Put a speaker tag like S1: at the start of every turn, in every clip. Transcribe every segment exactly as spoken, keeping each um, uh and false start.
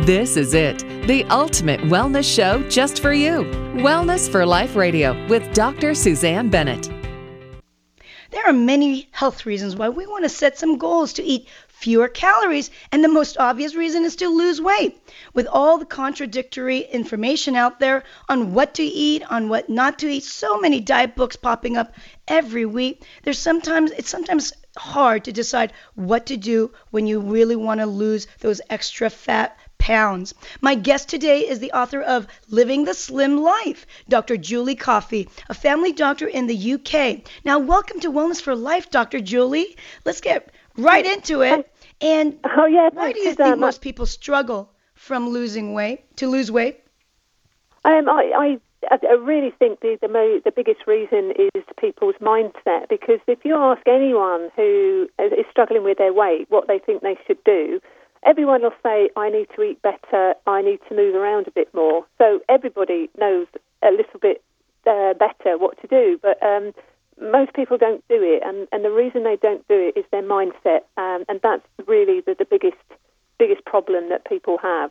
S1: This is it, the ultimate wellness show just for you. Wellness for Life Radio with Doctor Suzanne Bennett.
S2: There are many health reasons why we want to set some goals to eat fewer calories, and the most obvious reason is to lose weight. With all the contradictory information out there on what to eat, on what not to eat, so many diet books popping up every week, there's sometimes it's sometimes hard to decide what to do when you really want to lose those extra fat pounds. My guest today is the author of Living the Slim Life, Doctor Julie Coffey, a family doctor in the U K. Now, welcome to Wellness for Life, Doctor Julie. Let's get right into it. And
S3: oh, yeah,
S2: why do you think um, most people struggle from losing weight, to lose weight?
S3: Um, I, I, I really think the the, mo- the biggest reason is people's mindset, because if you ask anyone who is struggling with their weight what they think they should do, everyone will say, I need to eat better, I need to move around a bit more. So everybody knows a little bit uh, better what to do, but um, most people don't do it, and, and the reason they don't do it is their mindset, um, and that's really the, the biggest biggest problem that people have.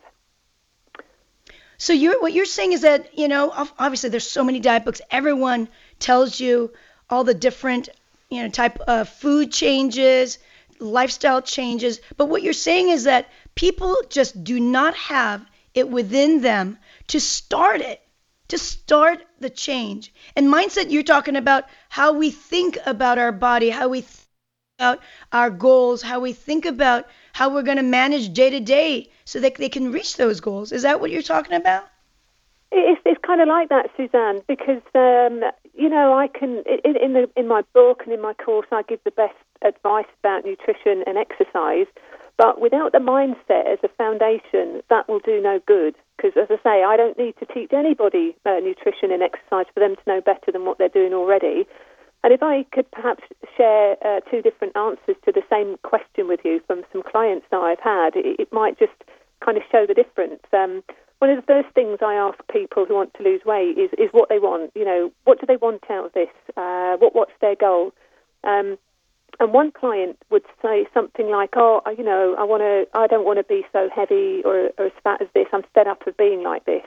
S2: So you're, what you're saying is that, you know, obviously there's so many diet books. Everyone tells you all the different, you know, type of food changes, lifestyle changes. But what you're saying is that people just do not have it within them to start it, to start the change. And mindset, you're talking about how we think about our body, how we think about our goals, how we think about how we're going to manage day to day so that they can reach those goals. Is that what you're talking about?
S3: It's, it's kind of like that, Suzanne, because, um, you know, I can, in, in, the, in my book and in my course, I give the best advice about nutrition and exercise, but without the mindset as a foundation, that will do no good. Because, as I say, I don't need to teach anybody uh, nutrition and exercise for them to know better than what they're doing already. And if I could perhaps share uh, two different answers to the same question with you from some clients that I've had, it, it might just kind of show the difference. Um, one of the first things I ask people who want to lose weight is, is what they want. You know, what do they want out of this? Uh, what What's their goal? Um, and one client would say something like, "Oh, you know, I want to. I don't want to be so heavy or, or as fat as this. I'm fed up of being like this."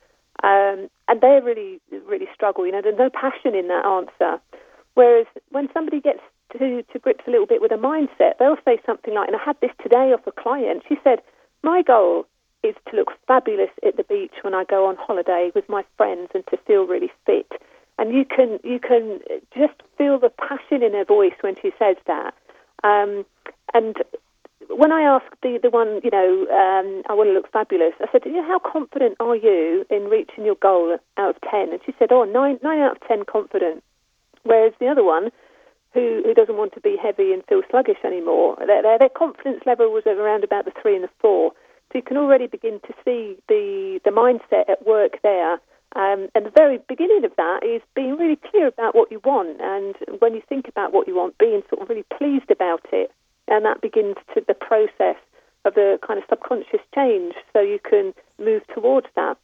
S3: Um, and they really, really struggle. You know, there's no passion in that answer. Whereas when somebody gets to, to grips a little bit with a mindset, they'll say something like, and I had this today off a client. She said, "My goal is to look fabulous at the beach when I go on holiday with my friends and to feel really fit." And you can you can just feel the passion in her voice when she says that. Um, and when I asked the, the one, you know, um, I want to look fabulous, I said, you know, how confident are you in reaching your goal out of ten? And she said, oh, nine, nine out of ten confident. Whereas the other one, who, who doesn't want to be heavy and feel sluggish anymore, their, their, their confidence level was around about the three and the four. So you can already begin to see the, the mindset at work there. Um, and the very beginning of that is being really clear about what you want. And when you think about what you want, being sort of really pleased about it. And that begins to the process of the kind of subconscious change so you can move towards that.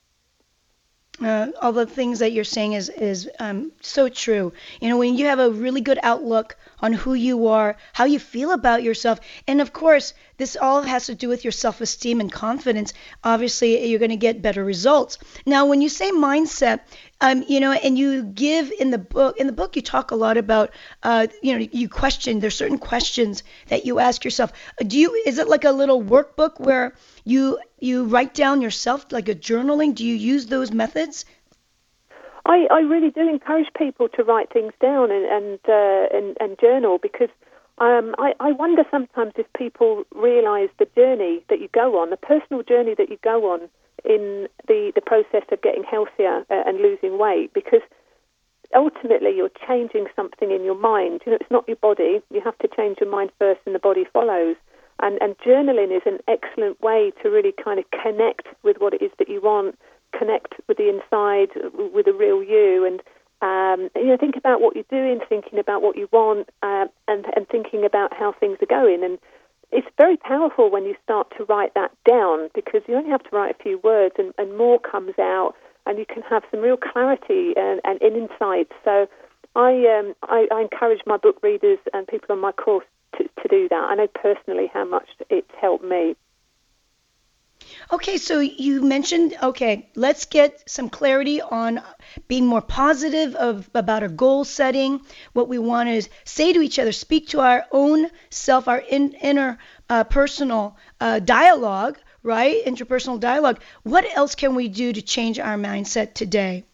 S2: Uh, all the things that you're saying is is um, so true. You know, when you have a really good outlook on who you are, how you feel about yourself, and of course, this all has to do with your self-esteem and confidence. Obviously, you're going to get better results. Now, when you say mindset, um, you know, and you give in the book, in the book, you talk a lot about, uh, you know, you question. There's certain questions that you ask yourself. Do you? Is it like a little workbook where you you write down yourself, like a journaling? Do you use those methods?
S3: I, I really do encourage people to write things down and and uh, and, and journal, because um, I, I wonder sometimes if people realise the journey that you go on, the personal journey that you go on in the, the process of getting healthier uh, and losing weight, because ultimately you're changing something in your mind. You know, it's not your body. You have to change your mind first and the body follows. And, and journaling is an excellent way to really kind of connect with what it is that you want, connect with the inside, with the real you, and um, you know, think about what you're doing, thinking about what you want, uh, and and thinking about how things are going. And it's very powerful when you start to write that down, because you only have to write a few words, and, and more comes out, and you can have some real clarity and, and insight. So I, um, I I encourage my book readers and people on my course to, to do that. I know personally how much it's helped me.
S2: Okay, so you mentioned, okay, let's get some clarity on being more positive of about our goal setting, what we want to say to each other, speak to our own self, our in, inner uh, personal uh, dialogue, right? Interpersonal dialogue. What else can we do to change our mindset today?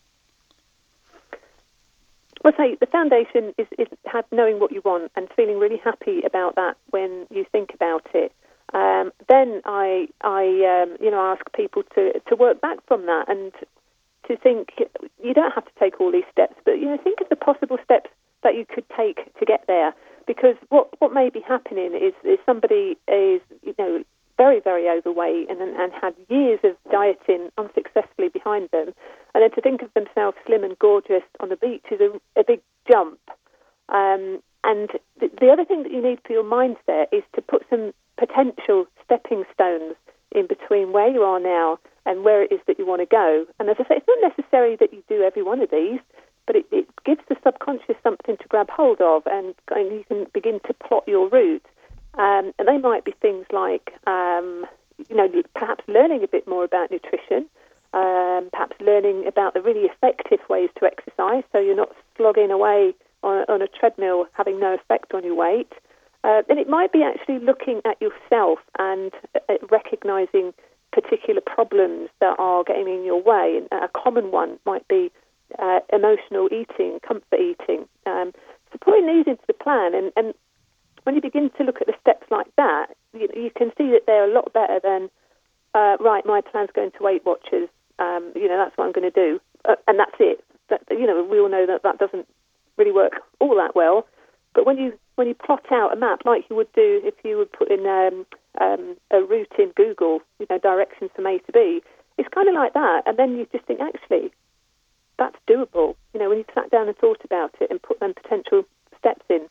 S3: Well, say the foundation is, is have knowing what you want and feeling really happy about that when you think about it. Um, then I, I, um, you know, ask people to, to work back from that and to think you don't have to take all these steps, but you know, think of the possible steps that you could take to get there. Because what, what may be happening is, is somebody is, you know, very, very overweight and and had years of dieting unsuccessfully behind them, and then to think of themselves slim and gorgeous on the beach is a, a big jump. Um, and the, the other thing that you need for your mindset is to put some potential stepping stones in between where you are now and where it is that you want to go. And as I say, it's not necessary that you do every one of these, but it, it gives the subconscious something to grab hold of, and, and you can begin to plot your route. Um, and they might be things like, um, you know, perhaps learning a bit more about nutrition, um, perhaps learning about the really effective ways to exercise, so you're not slogging away on, on a treadmill having no effect on your weight. Uh, and it might be actually looking at yourself and uh, recognizing particular problems that are getting in your way. And a common one might be uh, emotional eating, comfort eating. Um, so putting these into the plan, and, and when you begin to look at the steps like that, you, you can see that they're a lot better than, uh, right, my plan's going to Weight Watchers, um, you know, that's what I'm going to do, uh, and that's it. That, you know, we all know that that doesn't really work all that well. But when you when you plot out a map like you would do if you would put in um, um, a route in Google, you know, directions from A to B, it's kind of like that. And then you just think, actually, that's doable. You know, when you sat down and thought about it and put them potential steps in.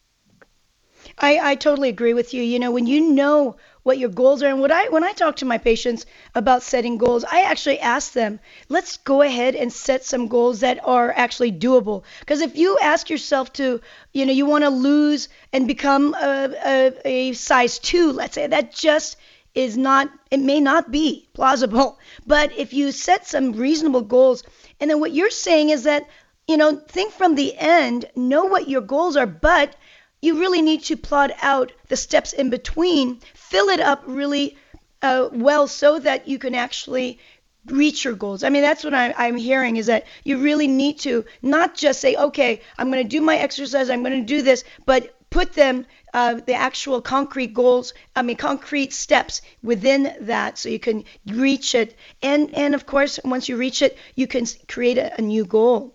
S2: I, I totally agree with you. You know, when you know what your goals are, and what I when I talk to my patients about setting goals, I actually ask them, let's go ahead and set some goals that are actually doable. Because if you ask yourself to, you know, you want to lose and become a, a, a size two, let's say, that just is not, it may not be plausible. But if you set some reasonable goals, and then what you're saying is that, you know, think from the end, know what your goals are, but you really need to plot out the steps in between, fill it up really uh, well so that you can actually reach your goals. I mean, that's what I, I'm hearing, is that you really need to not just say, okay, I'm going to do my exercise, I'm going to do this, but put them, uh, the actual concrete goals, I mean, concrete steps within that so you can reach it. And, and of course, once you reach it, you can create a, a new goal.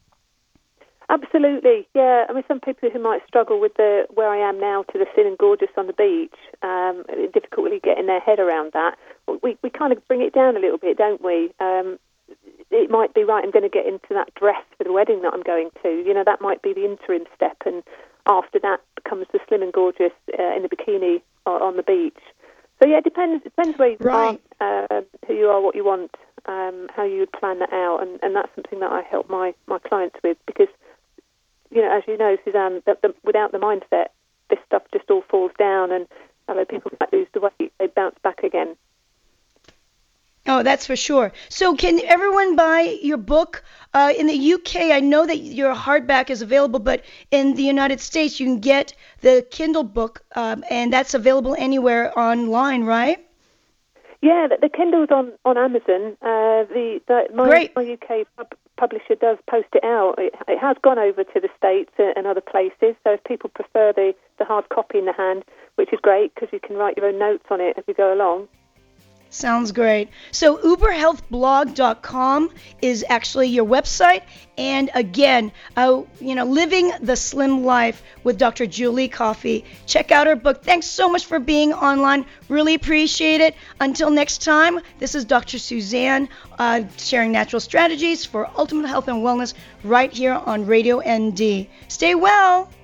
S3: Absolutely, yeah. I mean, some people who might struggle with the where I am now to the thin and gorgeous on the beach, um, difficultly getting their head around that. We we kind of bring it down a little bit, don't we? Um, it might be, right, I'm going to get into that dress for the wedding that I'm going to. You know, that might be the interim step, and after that comes the slim and gorgeous uh, in the bikini on, on the beach. So yeah, it depends. It depends where you
S2: right.
S3: are, uh, who you are, what you want, um, how you would plan that out, and, and that's something that I help my, my clients with, because, you know, as you know, Suzanne, that the, without the mindset, this stuff just all falls down, and although people might lose the weight, they bounce back again.
S2: Oh, that's for sure. So can everyone buy your book? Uh, in the U K, I know that your hardback is available, but in the United States, you can get the Kindle book, um, and that's available anywhere online, right?
S3: Yeah, the, the Kindle's on, on Amazon. Uh, the, the my,
S2: Great.
S3: my U K pub, publisher does post it out. It, it has gone over to the States and other places, so if people prefer the, the hard copy in the hand, which is great because you can write your own notes on it as you go along.
S2: Sounds great. So uber health blog dot com is actually your website. And again, uh, you know, Living the Slim Life with Doctor Julie Coffey. Check out her book. Thanks so much for being online. Really appreciate it. Until next time, this is Doctor Suzanne uh, sharing natural strategies for ultimate health and wellness right here on Radio N D. Stay well.